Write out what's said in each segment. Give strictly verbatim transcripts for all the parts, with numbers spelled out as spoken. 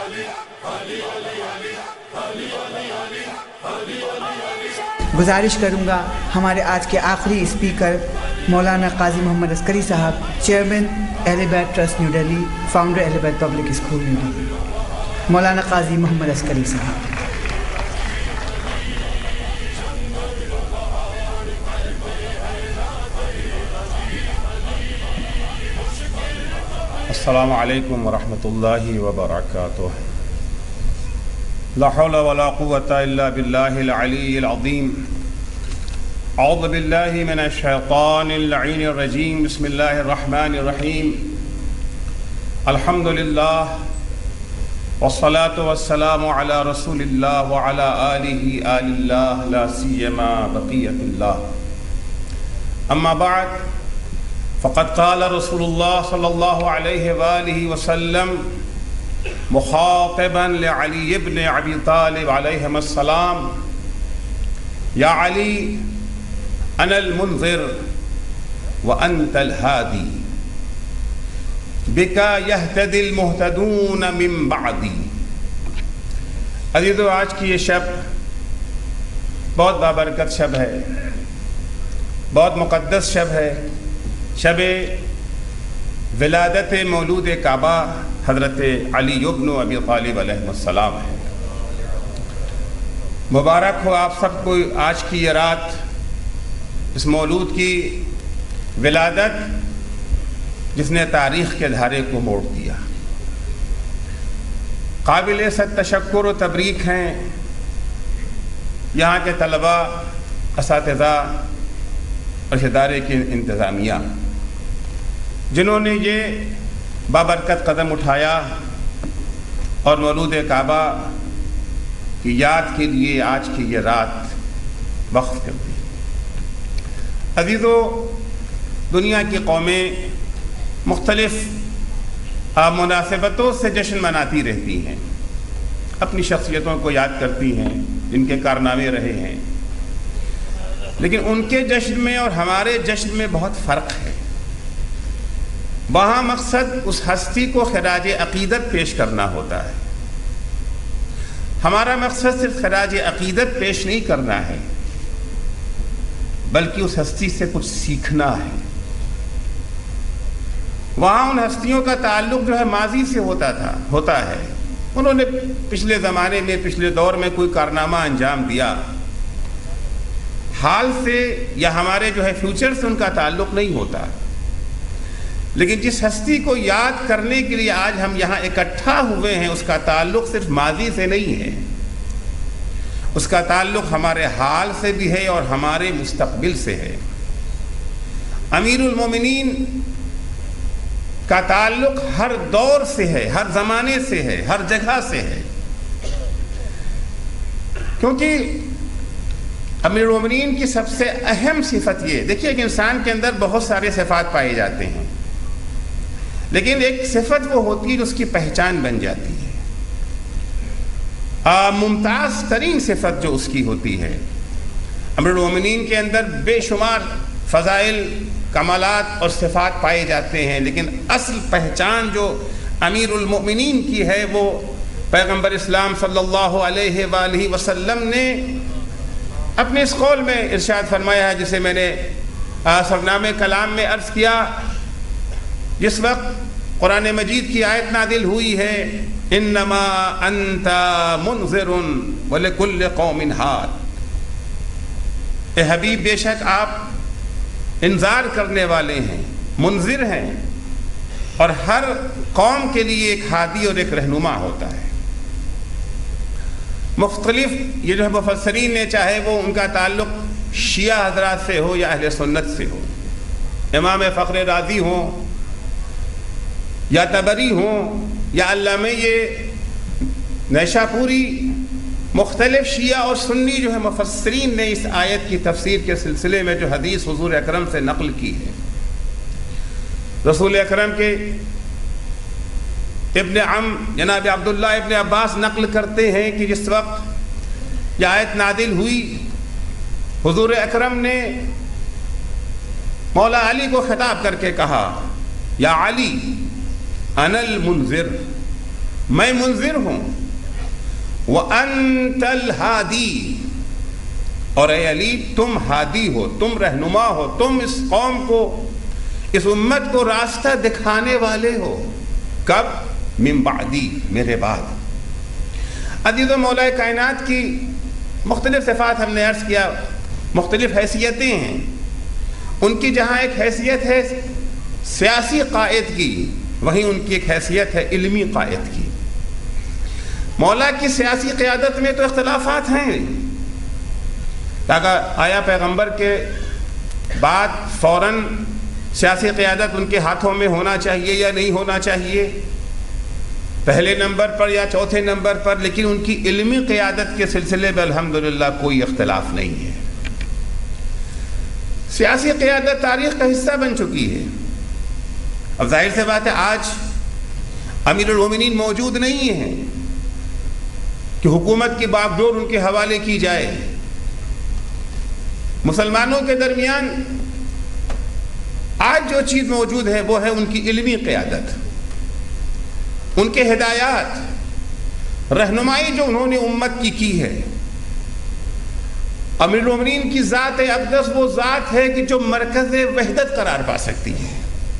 गुजारिश करूँगा हमारे आज के आखिरी स्पीकर मौलाना काजी मोहम्मद अस्करी साहब, चेयरमैन अहले बैत ट्रस्ट न्यू दिल्ली, फाउंडर अहले बैत पब्लिक स्कूल न्यू दिल्ली, मौलाना काजी मोहम्मद अस्करी साहब। अस्सलामु अलैकुम वरहमतुल्लाहि वबरकातुह। ला हौला वला कुव्वता इल्ला बिल्लाहिल अलिय्यिल अज़ीम। अऊज़ु बिल्लाहि मिनश शैतानिर लईनिर रजीम। बिस्मिल्लाहिर रहमानिर रहीम। अल्हम्दुलिल्लाह वस्सलातु वस्सलामु अला रसूलिल्लाह व अला आलिहि आलिल्लाह ला सियमा बक़ियतुल्लाह। अम्मा बाद फ़क़द क़ाल रसूलुल्लाह सल्लल्लाहु अलैहि वालिहि वसल्लम मुख़ातिबन लिअली इब्न अबी तालिब अलैहिस्सलाम, या अली अनल मुन्ज़िर व अंतल हादी, बिका यहतदिल मुहतदून मिन बअदी। अज़ीज़ो, आज की ये शब बहुत बाबरकत शब है, बहुत मुक़द्दस शब है। शब विलादत मौलूद काबा हज़रत अली इब्न अबी तालिब अलैहिस्सलाम है। मुबारक हो आप सबको आज की ये रात, इस मौलूद की विलादत जिसने तारीख़ के धारे को मोड़ दिया। काबिल सद तशक्कुर व तबरीक हैं यहाँ के तलबा, असातिज़ा और इदारे की इंतज़ामिया, जिन्होंने ये बाबरकत कदम उठाया और मौलूद काबा की याद के लिए आज की ये रात वक्फ कर दी। अज़ीज़ो, दुनिया की कौमें मुख्तलिफ मुनासिबतों से जश्न मनाती रहती हैं, अपनी शख्सियतों को याद करती हैं जिनके कारनामे रहे हैं, लेकिन उनके जश्न में और हमारे जश्न में बहुत फ़र्क है। वहाँ मकसद उस हस्ती को खिराज अक़ीदत पेश करना होता है। हमारा मकसद सिर्फ खिराज अक़ीदत पेश नहीं करना है, बल्कि उस हस्ती से कुछ सीखना है। वहाँ उन हस्तियों का ताल्लुक़ जो है माजी से होता था होता है। उन्होंने पिछले ज़माने में, पिछले दौर में कोई कारनामा अंजाम दिया, हाल से या हमारे जो है फ्यूचर से उनका ताल्लुक़ नहीं होता। लेकिन जिस हस्ती को याद करने के लिए आज हम यहाँ इकट्ठा हुए हैं, उसका ताल्लुक़ सिर्फ माजी से नहीं है, उसका ताल्लुक़ हमारे हाल से भी है और हमारे मुस्तक़बिल से है। अमीरुल मोमिनीन का ताल्लुक़ हर दौर से है, हर ज़माने से है, हर जगह से है, क्योंकि अमीरुल मोमिनीन की सबसे अहम सिफत ये, देखिए कि इंसान के अंदर बहुत सारे सिफात पाए जाते हैं, लेकिन एक सिफत वो होती है जो उसकी पहचान बन जाती है। मुमताज़ तरीन सिफत जो उसकी होती है। अमीरुल मोमिनीन के अंदर बेशुमार फ़ज़ाइल, कमालात और सिफात पाए जाते हैं, लेकिन असल पहचान जो अमीरुल मोमिनीन की है वो पैगम्बर इस्लाम सल्लल्लाहु अलैहि वालैहि वसल्लम ने अपने इस कौल में इरशाद फरमाया है, जिसे मैंने सरनामे कलाम में अर्ज़ किया। जिस वक्त कुरान मजीद की आयत नादिल हुई है, इन्नमा अंता मुनज़िरुन व लिकुल्लि कौमिन हाद, ए हबीब बेशक आप इंजार करने वाले हैं, मुनज़िर हैं, और हर कौम के लिए एक हादी और एक रहनुमा होता है। मुख्तलिफ ये जो है मुफस्सरीन ने, चाहे वो उनका ताल्लुक़ शिया हज़रात से हो या अहले सुन्नत से हो, इमाम फ़ख्र राज़ी हो या तबरी हो या अल्लामा ये नैशापुरी, मुख्तलिफ शिया और सुन्नी जो है मुफस्सरीन ने इस आयत की तफसीर के सिलसिले में जो हदीस हुज़ूर अकरम से नक़ल की है, रसूल अकरम के इब्न अम जनाब अब्दुल्लाह इब्न अब्बास नक़ल करते हैं कि जिस वक्त यह आयत नादिल हुई, हुज़ूर अकरम ने मौला अली को खिताब करके कहा, या अली अनल मुनज़िर میں منذر ہوں، وَأَنْتَ الْهَادِي، اور اے علی تم ہادی ہو، تم رہنما ہو، تم اس قوم کو، اس امت کو راستہ دکھانے والے ہو۔ کب؟ من بعدی، میرے بعد۔ عزیز و مولا کائنات کی مختلف صفات ہم نے عرض کیا، مختلف حیثیتیں ہیں۔ ان کی جہاں ایک حیثیت ہے سیاسی قائد کی، وہیں ان کی ایک حیثیت ہے علمی قائد کی۔ مولا کی سیاسی قیادت میں تو اختلافات ہیں، اگر آیا پیغمبر کے بعد فوراً سیاسی قیادت ان کے ہاتھوں میں ہونا چاہیے یا نہیں ہونا چاہیے، پہلے نمبر پر یا چوتھے نمبر پر، لیکن ان کی علمی قیادت کے سلسلے میں الحمدللہ کوئی اختلاف نہیں ہے۔ سیاسی قیادت تاریخ کا حصہ بن چکی ہے۔ اب ظاہر سے بات ہے آج امیر المومنین موجود نہیں ہیں کہ حکومت کی باغ ڈور ان کے حوالے کی جائے۔ مسلمانوں کے درمیان آج جو چیز موجود ہے وہ ہے ان کی علمی قیادت، ان کے ہدایات، رہنمائی جو انہوں نے امت کی کی ہے۔ امیر المومنین کی ذات اقدس وہ ذات ہے کہ جو مرکز وحدت قرار پا سکتی ہے۔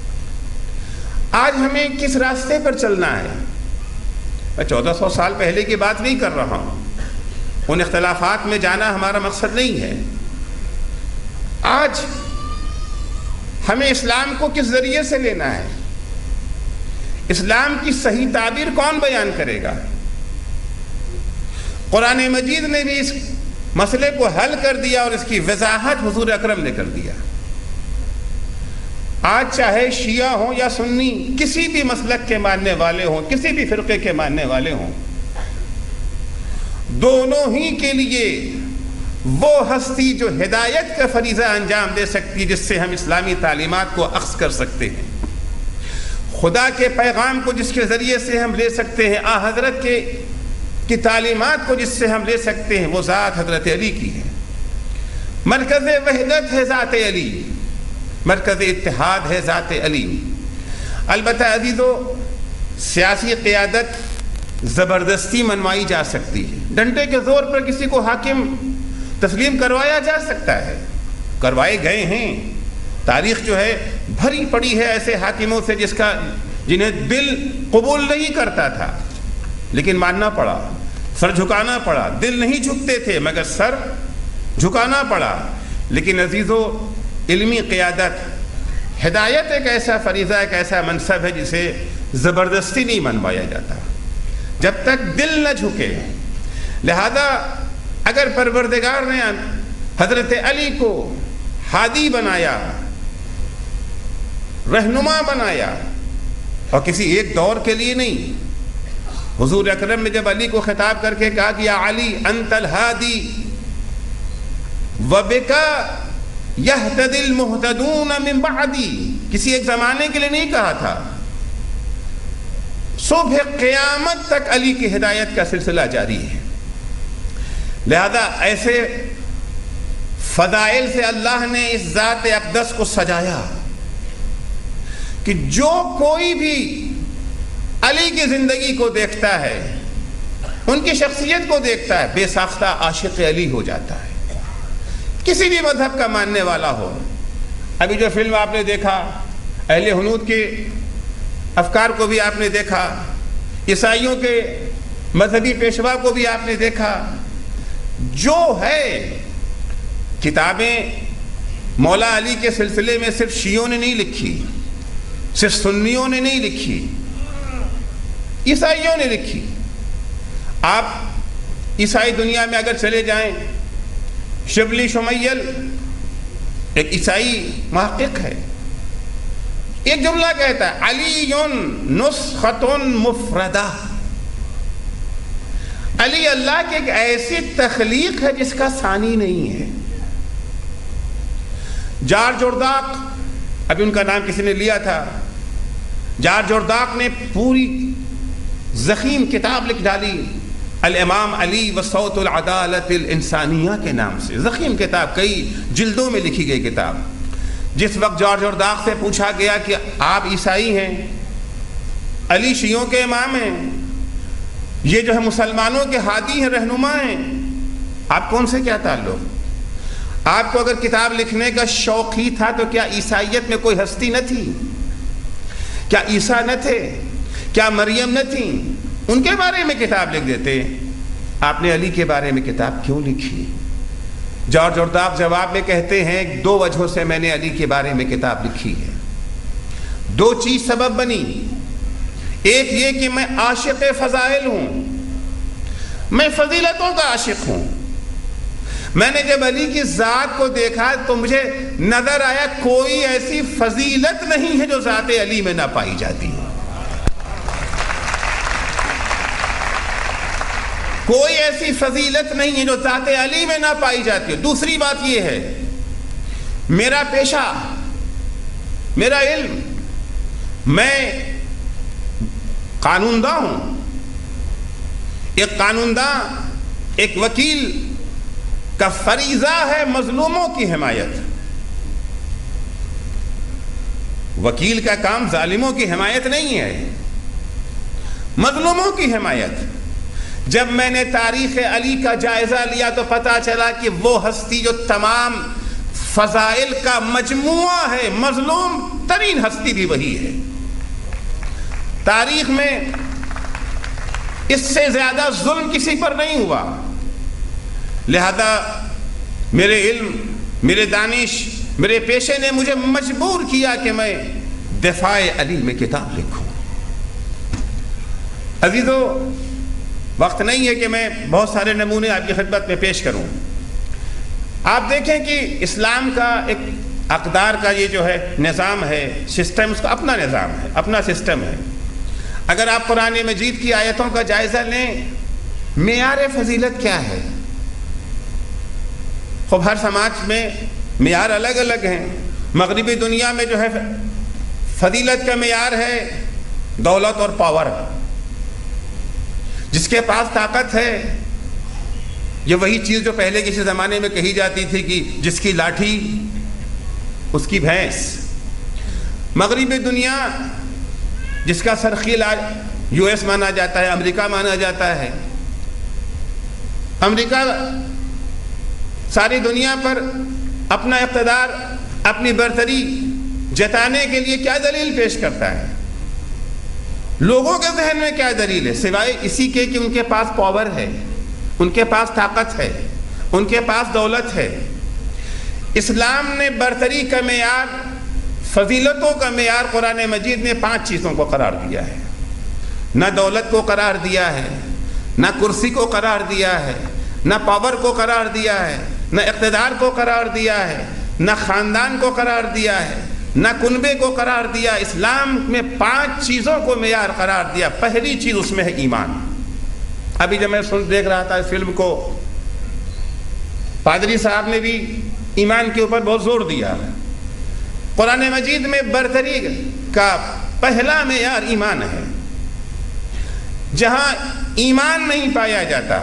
آج ہمیں کس راستے پر چلنا ہے؟ میں چودہ سو سال پہلے کی بات نہیں کر رہا ہوں، ان اختلافات میں جانا ہمارا مقصد نہیں ہے۔ آج ہمیں اسلام کو کس ذریعے سے لینا ہے؟ اسلام کی صحیح تعبیر کون بیان کرے گا؟ قرآن مجید نے بھی اس مسئلے کو حل کر دیا اور اس کی وضاحت حضور اکرم نے کر دیا۔ آج چاہے شیعہ ہوں یا سنی، کسی بھی مسلک کے ماننے والے ہوں، کسی بھی فرقے کے ماننے والے ہوں، دونوں ہی کے لیے وہ ہستی جو ہدایت کا فریضہ انجام دے سکتی، جس سے ہم اسلامی تعلیمات کو اخذ کر سکتے ہیں، خدا کے پیغام کو جس کے ذریعے سے ہم لے سکتے ہیں، آ حضرت کے کی تعلیمات کو جس سے ہم لے سکتے ہیں، وہ ذات حضرت علی کی ہے۔ مرکز وحدت ہے ذات علی، مرکز اتحاد ہے ذات علی۔ البتہ عزیزو، سیاسی قیادت زبردستی منوائی جا سکتی ہے، ڈنڈے کے زور پر کسی کو حاکم تسلیم کروایا جا سکتا ہے، کروائے گئے ہیں۔ تاریخ جو ہے بھری پڑی ہے ایسے حاکموں سے جس کا جنہیں دل قبول نہیں کرتا تھا لیکن ماننا پڑا، سر جھکانا پڑا، دل نہیں جھکتے تھے مگر سر جھکانا پڑا۔ لیکن عزیزو، علمی قیادت، ہدایت ایک ایسا فریضہ، ایک ایسا منصب ہے جسے زبردستی نہیں منوایا جاتا جب تک دل نہ جھکے۔ لہذا اگر پروردگار نے حضرت علی کو ہادی بنایا، رہنما بنایا، اور کسی ایک دور کے لیے نہیں، حضور اکرم نے جب علی کو خطاب کر کے کہا کہ یا علی انت الہادی وبکا یہتدی المہتدون من بعدی، کسی ایک زمانے کے لیے نہیں کہا تھا، صبح قیامت تک علی کی ہدایت کا سلسلہ جاری ہے۔ لہذا ایسے فضائل سے اللہ نے اس ذات اقدس کو سجایا کہ جو کوئی بھی علی کی زندگی کو دیکھتا ہے، ان کی شخصیت کو دیکھتا ہے، بے ساختہ عاشق علی ہو جاتا ہے، کسی بھی مذہب کا ماننے والا ہو۔ ابھی جو فلم آپ نے دیکھا، اہل ہنود کے افکار کو بھی آپ نے دیکھا، عیسائیوں کے مذہبی پیشوا کو بھی آپ نے دیکھا، جو ہے کتابیں مولا علی کے سلسلے میں صرف شیعوں نے نہیں لکھی، صرف سنیوں نے نہیں لکھی، عیسائیوں نے لکھی۔ آپ عیسائی دنیا میں اگر چلے جائیں، شبلی شمیل ایک عیسائی محقق ہے، ایک جملہ کہتا ہے علی نسخۃ مفردہ، علی اللہ کی ایک ایسی تخلیق ہے جس کا ثانی نہیں ہے۔ جارج ارداق، ابھی ان کا نام کسی نے لیا تھا، جارج ارداق نے پوری ضخیم کتاب لکھ ڈالی الامام علی و صوت العدالت الانسانیہ کے نام سے، ضخیم کتاب، کئی جلدوں میں لکھی گئی کتاب۔ جس وقت جارج ارداق سے پوچھا گیا کہ آپ عیسائی ہیں، علی شیعوں کے امام ہیں، یہ جو ہے مسلمانوں کے ہادی ہیں، رہنما ہیں، آپ کون سے کیا تعلق؟ آپ کو اگر کتاب لکھنے کا شوق ہی تھا تو کیا عیسائیت میں کوئی ہستی نہ تھی؟ کیا عیسیٰ نہ تھے؟ کیا مریم نہ تھیں؟ ان کے بارے میں کتاب لکھ دیتے۔ آپ نے علی کے بارے میں کتاب کیوں لکھی؟ جارج ارداف جواب میں کہتے ہیں دو وجہوں سے میں نے علی کے بارے میں کتاب لکھی ہے۔ دو چیز سبب بنی، ایک یہ کہ میں عاشق فضائل ہوں، میں فضیلتوں کا عاشق ہوں۔ میں نے جب علی کی ذات کو دیکھا تو مجھے نظر آیا کوئی ایسی فضیلت نہیں ہے جو ذات علی میں نہ پائی جاتی ہے، کوئی ایسی فضیلت نہیں ہے جو ذات علی میں نہ پائی جاتی ہے۔ دوسری بات یہ ہے، میرا پیشہ، میرا علم، میں قانون داں ہوں، ایک قانون داں، ایک وکیل کا فریضہ ہے مظلوموں کی حمایت۔ وکیل کا کام ظالموں کی حمایت نہیں ہے، مظلوموں کی حمایت۔ جب میں نے تاریخ علی کا جائزہ لیا تو پتا چلا کہ وہ ہستی جو تمام فضائل کا مجموعہ ہے، مظلوم ترین ہستی بھی وہی ہے۔ تاریخ میں اس سے زیادہ ظلم کسی پر نہیں ہوا، لہذا میرے علم، میرے دانش، میرے پیشے نے مجھے مجبور کیا کہ میں دفاع علی میں کتاب لکھوں۔ عزیزو، وقت نہیں ہے کہ میں بہت سارے نمونے آپ کی خدمت میں پیش کروں۔ آپ دیکھیں کہ اسلام کا ایک اقدار کا یہ جو ہے نظام ہے، سسٹم، اس کا اپنا نظام ہے، اپنا سسٹم ہے۔ اگر آپ قرآن مجید کی آیتوں کا جائزہ لیں، معیار فضیلت کیا ہے؟ خوب ہر سماج میں معیار الگ الگ ہیں۔ مغربی دنیا میں جو ہے فضیلت کا معیار ہے دولت اور پاور۔ جس کے پاس طاقت ہے، یہ وہی چیز جو پہلے کسی زمانے میں کہی جاتی تھی کہ جس کی لاٹھی اس کی بھینس۔ مغربی دنیا جس کا سرخیل آج یو ایس مانا جاتا ہے، امریکہ مانا جاتا ہے، امریکہ ساری دنیا پر اپنا اقتدار، اپنی برتری جتانے کے لیے کیا دلیل پیش کرتا ہے؟ لوگوں کے ذہن میں کیا دلیل ہے سوائے اسی کے کہ ان کے پاس پاور ہے، ان کے پاس طاقت ہے، ان کے پاس دولت ہے۔ اسلام نے برتری کا معیار، فضیلتوں کا معیار قرآن مجید نے پانچ چیزوں کو قرار دیا ہے۔ نہ دولت کو قرار دیا ہے، نہ کرسی کو قرار دیا ہے، نہ پاور کو قرار دیا ہے، نہ اقتدار کو قرار دیا ہے، نہ خاندان کو قرار دیا ہے، نہ کنبے کو قرار دیا۔ اسلام میں پانچ چیزوں کو معیار قرار دیا۔ پہلی چیز اس میں ہے ایمان۔ ابھی جب میں سن دیکھ رہا تھا اس فلم کو، پادری صاحب نے بھی ایمان کے اوپر بہت زور دیا۔ قرآن مجید میں برتری کا پہلا معیار ایمان ہے۔ جہاں ایمان نہیں پایا جاتا،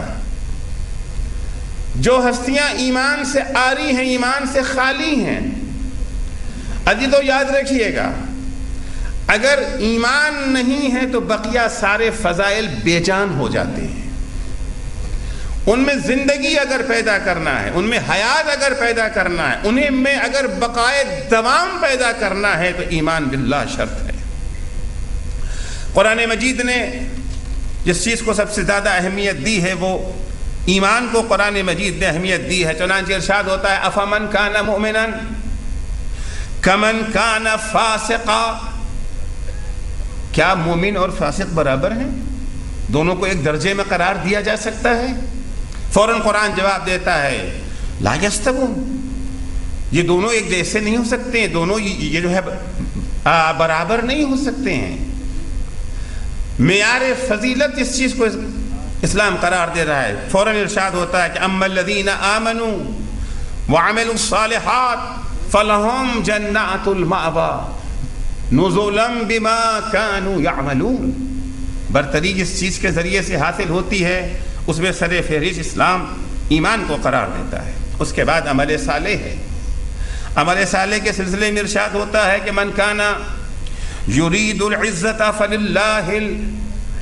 جو ہستیاں ایمان سے عاری ہیں، ایمان سے خالی ہیں، عزیزو یاد رکھیے گا، اگر ایمان نہیں ہے تو بقیہ سارے فضائل بے جان ہو جاتے ہیں۔ ان میں زندگی اگر پیدا کرنا ہے، ان میں حیات اگر پیدا کرنا ہے، انہیں میں اگر بقائے دوام پیدا کرنا ہے تو ایمان باللہ شرط ہے۔ قرآن مجید نے جس چیز کو سب سے زیادہ اہمیت دی ہے وہ ایمان کو قرآن مجید نے اہمیت دی ہے۔ چنانچہ ارشاد ہوتا ہے افمن کان مؤمنا کمن کان فاسقا، کیا مومن اور فاسق برابر ہیں؟ دونوں کو ایک درجے میں قرار دیا جا سکتا ہے؟ فوراً قرآن جواب دیتا ہے لا یستوون، یہ دونوں ایک جیسے نہیں ہو سکتے ہیں، دونوں یہ جو ہے برابر نہیں ہو سکتے ہیں۔ معیار فضیلت اس چیز کو اسلام قرار دے رہا ہے۔ فوراً ارشاد ہوتا ہے کہ اما الذین آمنوا وعملوا الصالحات فلہم جنات المأوى نزلا بما كانوا يعملون۔ برتری جس چیز کے ذریعے سے حاصل ہوتی ہے اس میں سر فہرست اسلام ایمان کو قرار دیتا ہے۔ اس کے بعد عمل صالح ہے۔ عمل صالح کے سلسلے میں ارشاد ہوتا ہے کہ من کان یرید العزت فللہ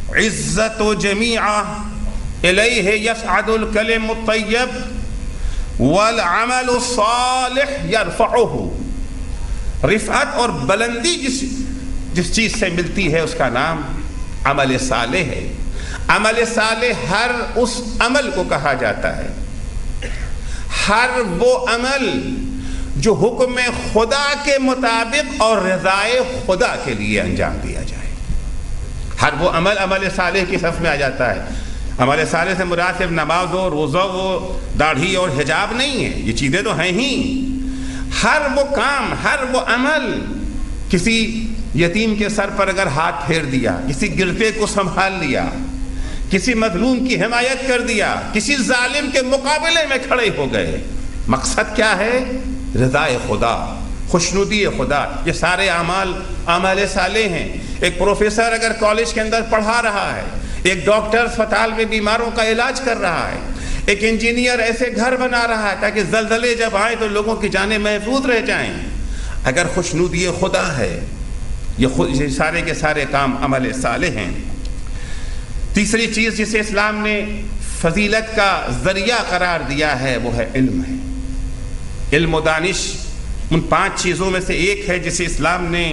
عزت و جمیعہ الیہ یصعد الکلم الطیب والعمل الصالح یرفعہ. رفعت اور بلندی جس جس چیز سے ملتی ہے اس کا نام عمل صالح ہے. عمل صالح ہر اس عمل کو کہا جاتا ہے، ہر وہ عمل جو حکم خدا کے مطابق اور رضائے خدا کے لیے انجام دیا جائے. ہر وہ عمل عمل صالح کی صف میں آ جاتا ہے. عمل صالح سے مراد صرف نماز و روزہ و داڑھی اور حجاب نہیں ہے، یہ چیزیں تو ہیں ہی. ہر وہ کام، ہر وہ عمل، کسی یتیم کے سر پر اگر ہاتھ پھیر دیا، کسی گرتے کو سنبھال لیا، کسی مظلوم کی حمایت کر دیا، کسی ظالم کے مقابلے میں کھڑے ہو گئے، مقصد کیا ہے؟ رضائے خدا، خوشنودی خدا. یہ سارے اعمال اعمال صالح ہیں. ایک پروفیسر اگر کالج کے اندر پڑھا رہا ہے، ایک ڈاکٹر اسپتال میں بیماروں کا علاج کر رہا ہے، ایک انجینئر ایسے گھر بنا رہا ہے تاکہ زلزلے جب آئیں تو لوگوں کی جانیں محفوظ رہ جائیں، اگر خوشنودی خدا ہے، یہ خود یہ سارے کے سارے کام عمل صالح ہیں. تیسری چیز جسے اسلام نے فضیلت کا ذریعہ قرار دیا ہے وہ ہے علم ہے. علم و دانش ان پانچ چیزوں میں سے ایک ہے جسے اسلام نے،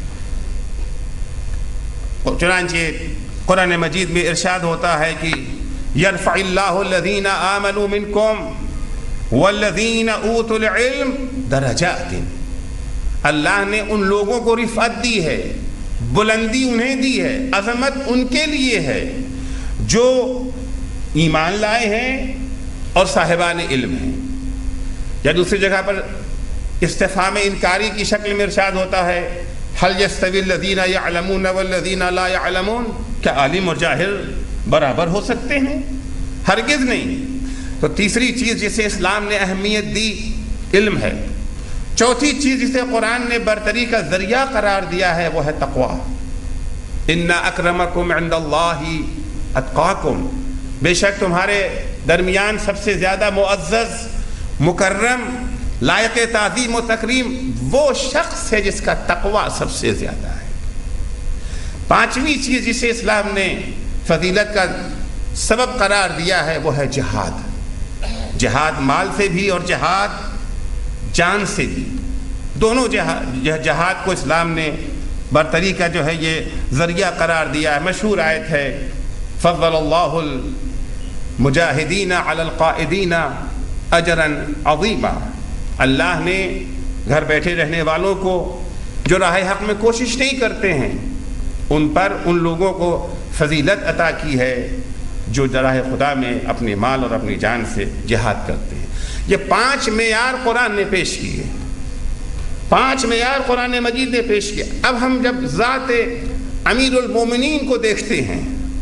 چنانچہ قرآن مجید میں ارشاد ہوتا ہے کہ یرفع اللہ الذین آمنوا منکم والذین اوتوا العلم درجات. اللہ نے ان لوگوں کو رفعت دی ہے، بلندی انہیں دی ہے، عظمت ان کے لیے ہے جو ایمان لائے ہیں اور صاحبان علم ہیں. یا دوسری جگہ پر استفہام انکاری کی شکل میں ارشاد ہوتا ہے هل يستوي الذين يعلمون والذين لا يعلمون. کیا عالم اور جاہل برابر ہو سکتے ہیں؟ ہرگز نہیں. تو تیسری چیز جسے اسلام نے اہمیت دی علم ہے. چوتھی چیز جسے قرآن نے برتری کا ذریعہ قرار دیا ہے وہ ہے تقوی. ان اکرمکم عند اللہ اتقاکم. بے شک تمہارے درمیان سب سے زیادہ معزز، مکرم، لائق تعظیم و تکریم وہ شخص ہے جس کا تقوی سب سے زیادہ ہے. پانچویں چیز جسے اسلام نے فضیلت کا سبب قرار دیا ہے وہ ہے جہاد. جہاد مال سے بھی اور جہاد جان سے بھی. دونوں جہاد جہاد کو اسلام نے برتری کا جو ہے یہ ذریعہ قرار دیا ہے. مشہور آیت ہے فضل اللہ المجاہدین علی القائدین اجرا عظیما. اللہ نے گھر بیٹھے رہنے والوں کو جو راہ حق میں کوشش نہیں کرتے ہیں ان پر ان لوگوں کو فضیلت عطا کی ہے جو راہ خدا میں اپنے مال اور اپنی جان سے جہاد کرتے ہیں. یہ پانچ معیار قرآن نے پیش کیے، پانچ معیار قرآن مجید نے پیش کیا. اب ہم جب ذات امیر المومنین کو دیکھتے ہیں،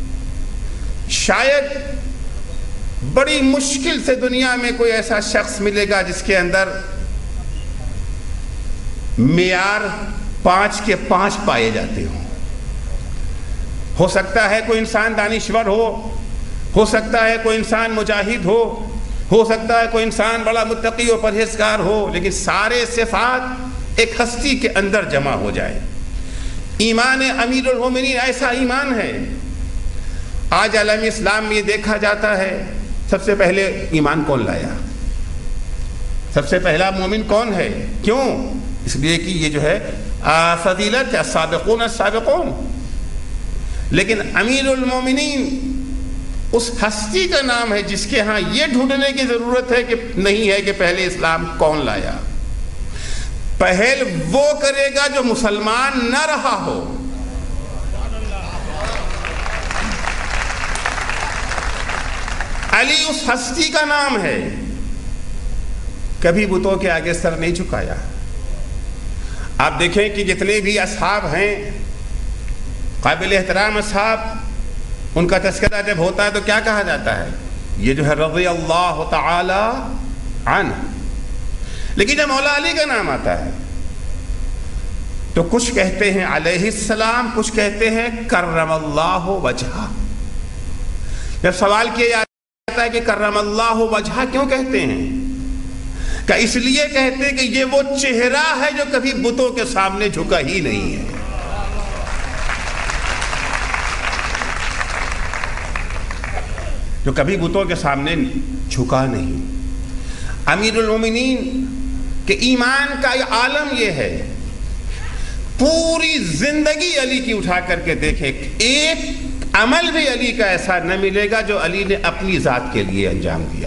شاید بڑی مشکل سے دنیا میں کوئی ایسا شخص ملے گا جس کے اندر معیار پانچ کے پانچ پائے جاتے ہوں. ہو سکتا ہے کوئی انسان دانشور ہو ہو سکتا ہے کوئی انسان مجاہد ہو ہو سکتا ہے کوئی انسان بڑا متقی و پرہیزگار ہو، لیکن سارے صفات ایک ہستی کے اندر جمع ہو جائے. ایمان امیر المومنین ایسا ایمان ہے. آج عالم اسلام میں یہ دیکھا جاتا ہے سب سے پہلے ایمان کون لایا، سب سے پہلا مومن کون ہے؟ کیوں؟ اس لیے کہ یہ جو ہے فضیلت ہے، السابقون السابقون. لیکن امیر المومنین اس ہستی کا نام ہے جس کے ہاں یہ ڈھونڈنے کی ضرورت ہے کہ نہیں ہے کہ پہلے اسلام کون لایا. پہل وہ کرے گا جو مسلمان نہ رہا ہو. علی اس ہستی کا نام ہے. کبھی بتوں کے آگے سر نہیں جھکایا. آپ دیکھیں کہ جتنے بھی اصحاب ہیں قابل احترام اصحاب، ان کا تذکرہ جب ہوتا ہے تو کیا کہا جاتا ہے؟ یہ جو ہے رضی اللہ تعالی عنہ. لیکن جب مولا علی کا نام آتا ہے تو کچھ کہتے ہیں علیہ السلام، کچھ کہتے ہیں کرم اللہ وجہہ. جب سوال کیا جاتا ہے کہ کرم اللہ وجہہ کیوں کہتے ہیں، کہ اس لیے کہتے ہیں کہ یہ وہ چہرہ ہے جو کبھی بتوں کے سامنے جھکا ہی نہیں ہے. جو کبھی بتوں کے سامنے جھکا نہیں. امیر المومنین کہ ایمان کا عالم یہ ہے، پوری زندگی علی کی اٹھا کر کے دیکھیں، ایک عمل بھی علی کا ایسا نہ ملے گا جو علی نے اپنی ذات کے لیے انجام دیا،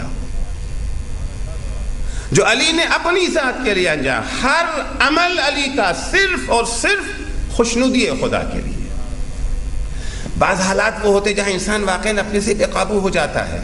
جو علی نے اپنی ذات کے لیے انجام. ہر عمل علی کا صرف اور صرف خوشنودی خدا کے لیے. بعض حالات وہ ہوتے جہاں انسان واقعاً اپنے سے بے قابو ہو جاتا ہے.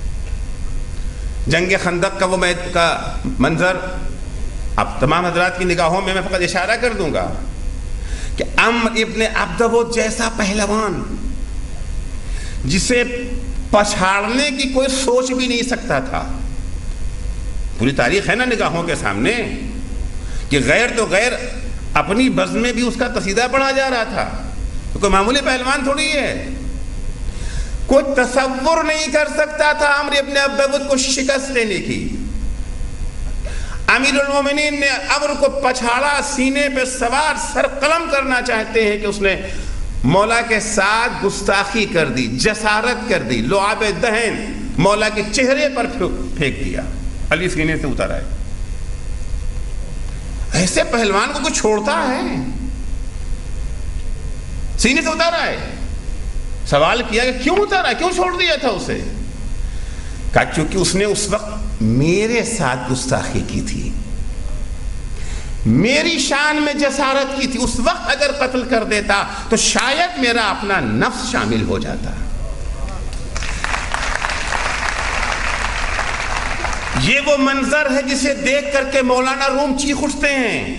جنگ خندق کا وہ کا منظر اب تمام حضرات کی نگاہوں میں میں فقط اشارہ کر دوں گا کہ عمرو ابن عبدود جیسا پہلوان جسے پچھاڑنے کی کوئی سوچ بھی نہیں سکتا تھا، پوری تاریخ ہے نا نگاہوں کے سامنے کہ غیر تو غیر اپنی بزم میں بھی اس کا قصیدہ پڑھا جا رہا تھا. تو کوئی معمولی پہلوان تھوڑی ہے، کوئی تصور نہیں کر سکتا تھا عمرو ابن عبدود کو شکست دینے کی. امیر المومنین نے عمرو کو پچھاڑا، سینے پہ سوار سر قلم کرنا چاہتے ہیں کہ اس نے مولا کے ساتھ گستاخی کر دی، جسارت کر دی، لعاب دہن مولا کے چہرے پر پھینک دیا. علی سینے سے اتر آئے. ایسے پہلوان کو کوئی چھوڑتا ہے؟ سینے سے اتر آئے. سوال کیا کہ کیوں اترا، کیوں چھوڑ دیا تھا اسے؟ کہا کیونکہ اس نے اس وقت میرے ساتھ گستاخی کی تھی، میری شان میں جسارت کی تھی. اس وقت اگر قتل کر دیتا تو شاید میرا اپنا نفس شامل ہو جاتا. یہ وہ منظر ہے جسے دیکھ کر کے مولانا روم چیخ اٹھتے ہیں.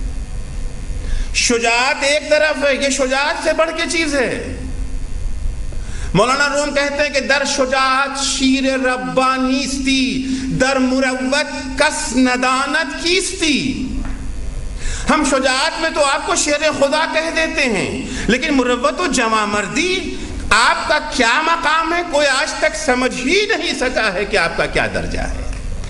شجاعت ایک طرف ہے، یہ شجاعت سے بڑھ کے چیز ہے. مولانا روم کہتے ہیں کہ در شجاعت شیر ربانیستی، در مروت کس ندانت کیستی. ہم شجاعت میں تو آپ کو شیر خدا کہہ دیتے ہیں، لیکن مروت و جمع مردی آپ کا کیا مقام ہے کوئی آج تک سمجھ ہی نہیں سکا ہے کہ آپ کا کیا درجہ ہے.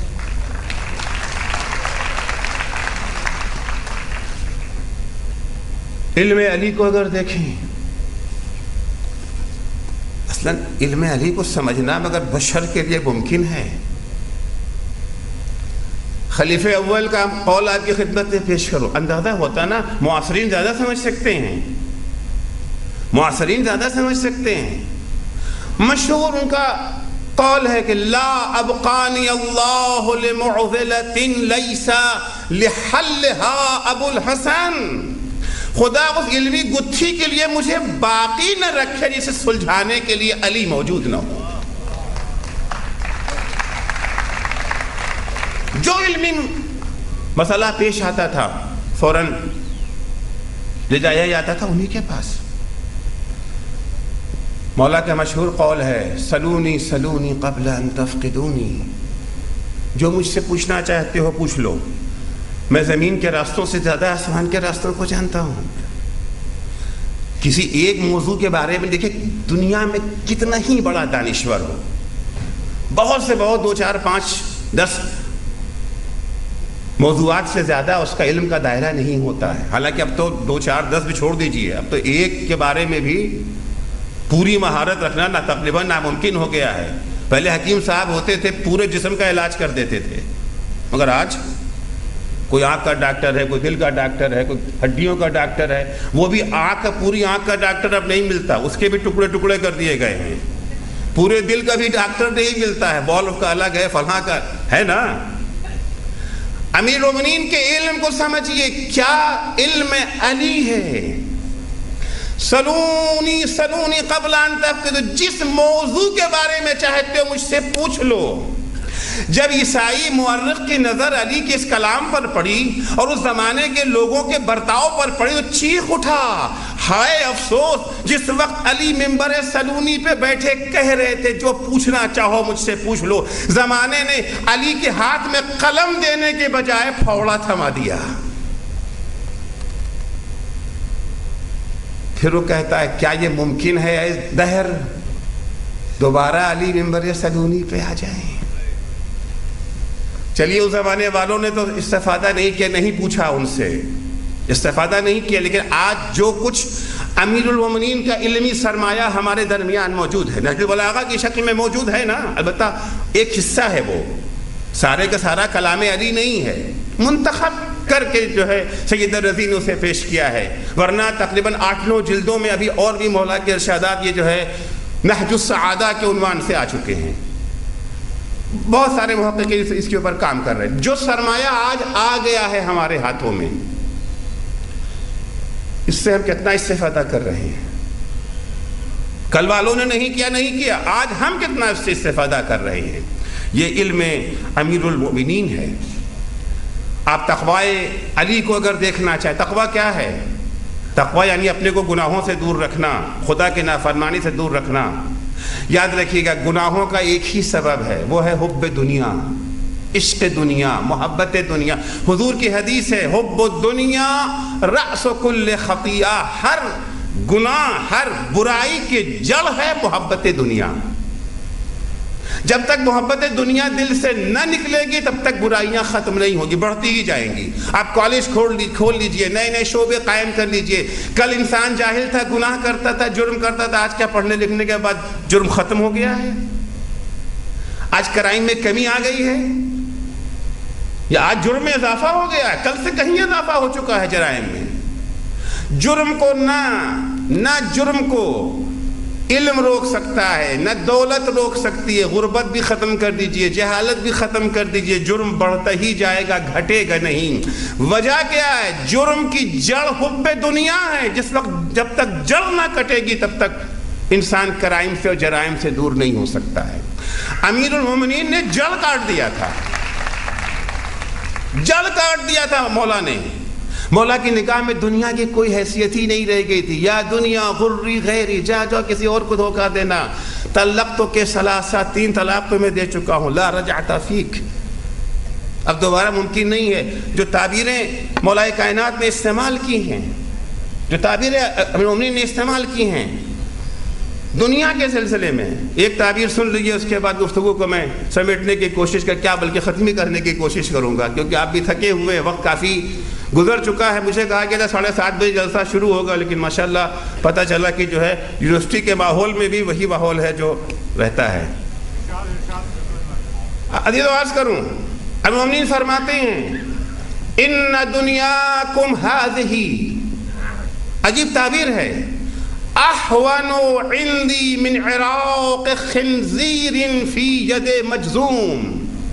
علم علی کو اگر دیکھیں، اصلاً علم علی کو سمجھنا مگر بشر کے لیے ممکن ہے. خلیفہ اول کا قول آپ کی خدمت میں پیش کرو. اندازہ ہوتا نا معاصرین زیادہ سمجھ سکتے ہیں، معاصرین زیادہ سمجھ سکتے ہیں. مشہور ان کا قول ہے کہ لا ابقانی اللہ لمعضلۃ لیس لحلها ابو الحسن. خدا اس علمی گتھی کے لیے مجھے باقی نہ رکھے جسے سلجھانے کے لیے علی موجود نہ ہو. جو علمی مسئلہ پیش آتا تھا فوراً لے جایا جاتا تھا انہی کے پاس. مولا کا مشہور قول ہے سلونی سلونی قبل ان تفقدونی. جو مجھ سے پوچھنا چاہتے ہو پوچھ لو، میں زمین کے راستوں سے زیادہ آسمان کے راستوں کو جانتا ہوں. کسی ایک موضوع کے بارے میں دیکھیں دنیا میں کتنا ہی بڑا دانشور ہو، بہت سے بہت دو چار پانچ دس موضوعات سے زیادہ اس کا علم کا دائرہ نہیں ہوتا ہے. حالانکہ اب تو دو چار دس بھی چھوڑ دیجئے، اب تو ایک کے بارے میں بھی پوری مہارت رکھنا نہ تقریباً ناممکن ہو گیا ہے. پہلے حکیم صاحب ہوتے تھے پورے جسم کا علاج کر دیتے تھے، مگر آج کوئی آنکھ کا ڈاکٹر ہے، کوئی دل کا ڈاکٹر ہے، کوئی ہڈیوں کا ڈاکٹر ہے. وہ بھی آنکھ کا پوری آنکھ کا ڈاکٹر اب نہیں ملتا، اس کے بھی ٹکڑے ٹکڑے کر دیے گئے ہیں. پورے دل کا بھی ڈاکٹر نہیں ملتا ہے، بالو کا الگ ہے، فلاں کا ہے نا. امیر المومنین کے علم کو سمجھیے کیا علم علی ہے. سلونی سلونی قبل ان تفقدوا، جس موضوع کے بارے میں چاہتے ہو مجھ سے پوچھ لو. جب عیسائی مورخ کی نظر علی کے اس کلام پر پڑی اور اس زمانے کے لوگوں کے برتاؤ پر پڑی تو چیخ اٹھا، ہائے افسوس جس وقت علی منبر سلونی پہ بیٹھے کہہ رہے تھے جو پوچھنا چاہو مجھ سے پوچھ لو، زمانے نے علی کے ہاتھ میں قلم دینے کے بجائے پھوڑا تھما دیا. پھر وہ کہتا ہے کیا یہ ممکن ہے اے دہر دوبارہ علی منبر سلونی پہ آ جائیں. چلیے اس زمانے والوں نے تو استفادہ نہیں کیا، نہیں پوچھا ان سے، استفادہ نہیں کیا، لیکن آج جو کچھ امیر المومنین کا علمی سرمایہ ہمارے درمیان موجود ہے، نہج البلاغہ کی شکل میں موجود ہے نا، البتہ ایک حصہ ہے، وہ سارے کا سارا کلام علی نہیں ہے، منتخب کر کے جو ہے سید الرضی نے اسے پیش کیا ہے، ورنہ تقریباً آٹھ نو جلدوں میں ابھی اور بھی مولا کے ارشادات یہ جو ہے نہج السعادہ کے عنوان سے آ چکے ہیں، بہت سارے محققین اس کے اوپر کام کر رہے ہیں۔ جو سرمایہ آج آ گیا ہے ہمارے ہاتھوں میں، اس سے ہم کتنا استفادہ کر رہے ہیں؟ کل والوں نے نہیں کیا نہیں کیا، آج ہم کتنا اس سے استفادہ کر رہے ہیں؟ یہ علم امیر المؤمنین ہے۔ آپ تقوی علی کو اگر دیکھنا چاہیں، تقوی کیا ہے؟ تقوی یعنی اپنے کو گناہوں سے دور رکھنا، خدا کے نافرمانی سے دور رکھنا۔ یاد رکھیے گا، گناہوں کا ایک ہی سبب ہے، وہ ہے حب دنیا، عشق دنیا، محبت دنیا۔ حضور کی حدیث ہے، حب الدنیا رأس کل خطیئہ، ہر گناہ، ہر برائی کی جڑ ہے محبت دنیا۔ جب تک محبت دنیا دل سے نہ نکلے گی تب تک برائیاں ختم نہیں ہوگی، بڑھتی ہی جائیں گی۔ آپ کالج کھول کھول لیجئے، نئے نئے شعبے قائم کر لیجئے۔ کل انسان جاہل تھا، گناہ کرتا تھا، جرم کرتا تھا، آج کیا پڑھنے لکھنے کے بعد جرم ختم ہو گیا ہے؟ آج کرائم میں کمی آ گئی ہے یا آج جرم میں اضافہ ہو گیا ہے؟ کل سے کہیں اضافہ ہو چکا ہے جرائم میں۔ جرم کو نہ نہ جرم کو علم روک سکتا ہے، نہ دولت روک سکتی ہے۔ غربت بھی ختم کر دیجئے، جہالت بھی ختم کر دیجئے، جرم بڑھتا ہی جائے گا، گھٹے گا نہیں۔ وجہ کیا ہے؟ جرم کی جڑ حب دنیا ہے۔ جس وقت جب تک جڑ نہ کٹے گی تب تک انسان کرائم سے اور جرائم سے دور نہیں ہو سکتا ہے۔ امیر المومنین نے جڑ کاٹ دیا تھا، جڑ کاٹ دیا تھا مولا نے۔ مولا کی نگاہ میں دنیا کی کوئی حیثیت ہی نہیں رہ گئی تھی۔ یا دنیا غری غیری، جا جا کسی اور کو دھوکہ دینا۔ طلقتو کے ثلاثہ، تین طلاق تو میں دے چکا ہوں، لا رجعت فیک، اب دوبارہ ممکن نہیں ہے۔ جو تعبیریں مولا کائنات نے استعمال کی ہیں، جو تعبیریں امیر المومنین نے استعمال کی ہیں دنیا کے سلسلے میں، ایک تعبیر سن لیجیے، اس کے بعد گفتگو کو میں سمیٹنے کی کوشش کر کیا بلکہ ختمی کرنے کی کوشش کروں گا، کیونکہ آپ بھی تھکے ہوئے، وقت کافی گزر چکا ہے۔ مجھے کہا گیا تھا ساڑھے سات بجے جلسہ شروع ہوگا، لیکن ماشاءاللہ پتہ چلا کہ جو ہے یونیورسٹی کے ماحول میں بھی وہی ماحول ہے جو رہتا ہے۔ عزیز عرض کروں، امیر المومنین فرماتے ہیں ان دنیاکم ہذہ، عجیب تعبیر ہے، احون عندی من عراق خنزیر فی ید مجذوم۔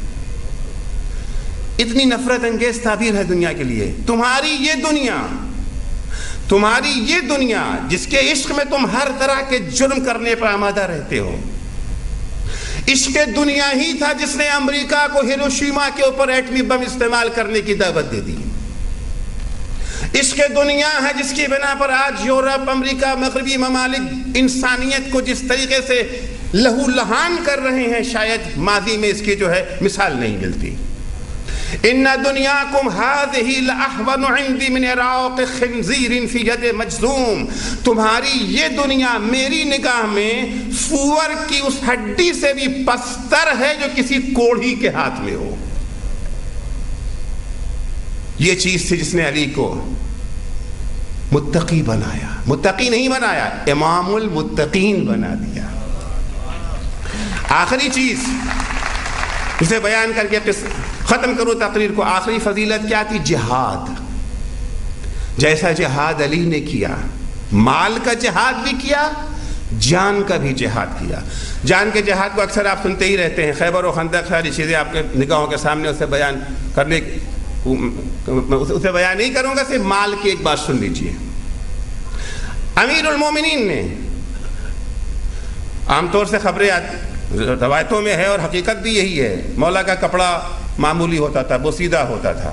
اتنی نفرت انگیز تعبیر ہے دنیا کے لیے۔ تمہاری یہ دنیا، تمہاری یہ دنیا جس کے عشق میں تم ہر طرح کے جرم کرنے پر آمادہ رہتے ہو، عشق دنیا ہی تھا جس نے امریکہ کو ہیروشیما کے اوپر ایٹمی بم استعمال کرنے کی دعوت دے دی۔ عشق دنیا ہے جس کی بنا پر آج یورپ، امریکہ، مغربی ممالک انسانیت کو جس طریقے سے لہو لہان کر رہے ہیں، شاید ماضی میں اس کی جو ہے مثال نہیں ملتی۔ ان دنیاکم ہذہ لاحون عندی من عراق خنزیر فی ید مجذوم، تمہاری یہ دنیا میری نگاہ میں سور کی اس ہڈی سے بھی پستر ہے جو کسی کوڑھی کے ہاتھ میں ہو۔ یہ چیز تھی جس نے علی کو متقی بنایا، متقی نہیں بنایا، امام المتقین بنا دیا۔ آخری چیز اسے بیان کر کے ختم کرو تقریر کو، آخری فضیلت کیا تھی؟ جہاد۔ جیسا جہاد علی نے کیا، مال کا جہاد بھی کیا، جان کا بھی جہاد کیا۔ جان کے جہاد کو اکثر آپ سنتے ہی رہتے ہیں، خیبر و خندق، ساری چیزیں آپ کے نگاہوں کے سامنے، اسے بیان کرنے اسے بیان نہیں کروں گا، صرف مال کی ایک بات سن لیجئے۔ امیر المومنین نے، عام طور سے خبریں روایتوں میں ہے اور حقیقت بھی یہی ہے، مولا کا کپڑا معمولی ہوتا تھا، بوسیدہ ہوتا تھا،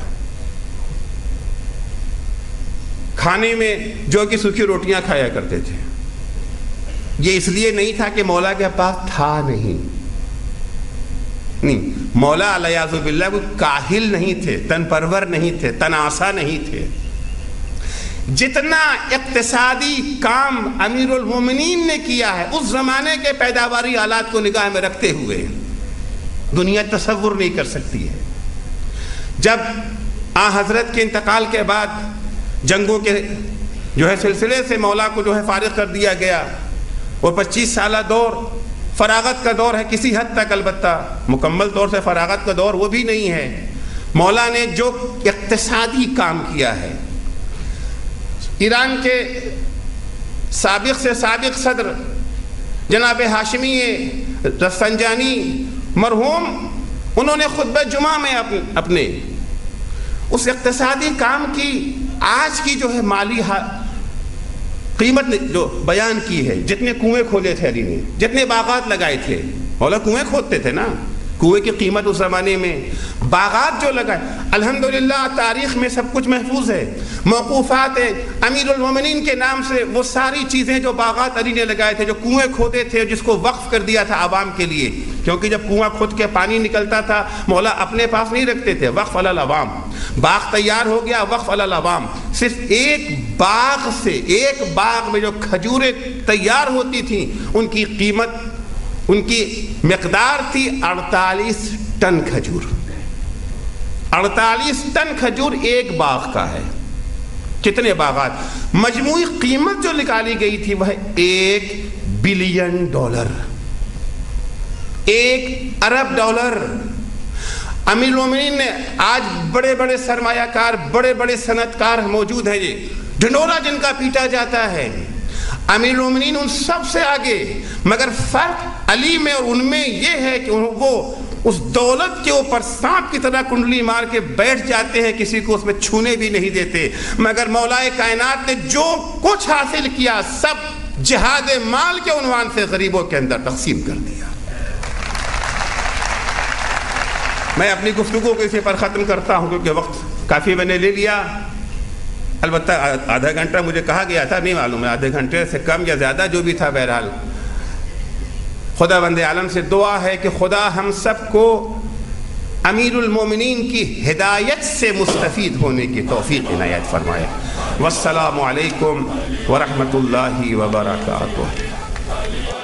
کھانے میں جو کہ سوکھی روٹیاں کھایا کرتے تھے۔ یہ اس لیے نہیں تھا کہ مولا کے پاس تھا نہیں، نہیں، مولا علیہ باللہ وہ کاہل نہیں تھے، تن پرور نہیں تھے، تناسا نہیں تھے۔ جتنا اقتصادی کام امیر المومنین نے کیا ہے اس زمانے کے پیداواری آلات کو نگاہ میں رکھتے ہوئے دنیا تصور نہیں کر سکتی ہے۔ جب آن حضرت کے انتقال کے بعد جنگوں کے جو ہے سلسلے سے مولا کو جو ہے فارغ کر دیا گیا، اور پچیس سالہ دور فراغت کا دور ہے کسی حد تک، البتہ مکمل طور سے فراغت کا دور وہ بھی نہیں ہے۔ مولا نے جو اقتصادی کام کیا ہے، ایران کے سابق سے سابق صدر جناب ہاشمی رفسنجانی مرحوم، انہوں نے خطبہ جمعہ میں اپنے اس اقتصادی کام کی آج کی جو ہے مالی قیمت جو بیان کی ہے، جتنے کنویں کھولے تھے علی نے، جتنے باغات لگائے تھے، مولا کنویں کھودتے تھے نا، کنویں کی قیمت اس زمانے میں، باغات جو لگائے، الحمدللہ تاریخ میں سب کچھ محفوظ ہے، موقوفات امیر المومنین کے نام سے وہ ساری چیزیں جو باغات علی نے لگائے تھے، جو کنویں کھودے تھے، جس کو وقف کر دیا تھا عوام کے لیے، کیونکہ جب کنواں کھود کے پانی نکلتا تھا مولا اپنے پاس نہیں رکھتے تھے، وقف علی العوام، باغ تیار ہو گیا وقف علی العوام، صرف ایک باغ سے، ایک باغ میں جو کھجوریں تیار ہوتی تھیں ان کی قیمت، ان کی مقدار تھی اڑتالیس ٹن کھجور، اڑتالیس ٹن کھجور ایک باغ کا ہے۔ کتنے باغات، مجموعی قیمت جو نکالی گئی تھی وہ ایک بلین ڈالر، ایک ارب ڈالر۔ امیر المومنین نے آج بڑے بڑے سرمایہ کار، بڑے بڑے صنعت کار موجود ہیں، یہ ڈھنڈورا جن کا پیٹا جاتا ہے، امیر المومنین ان سب سے آگے، مگر فرق علی میں اور ان میں یہ ہے کہ وہ اس دولت کے اوپر سانپ کی طرح کنڈلی مار کے بیٹھ جاتے ہیں، کسی کو اس میں چھونے بھی نہیں دیتے، مگر مولا کائنات نے جو کچھ حاصل کیا سب جہاد مال کے عنوان سے غریبوں کے اندر تقسیم کر دیا۔ میں اپنی گفتگو کو اسی پر ختم کرتا ہوں کیونکہ وقت کافی میں نے لے لیا، البتہ آدھا گھنٹہ مجھے کہا گیا تھا، نہیں معلوم ہے آدھے گھنٹے سے کم یا زیادہ جو بھی تھا، بہرحال خدا بند عالم سے دعا ہے کہ خدا ہم سب کو امیر المومنین کی ہدایت سے مستفید ہونے کی توفیق عنایت فرمائے۔ والسلام علیکم ورحمۃ اللہ وبرکاتہ۔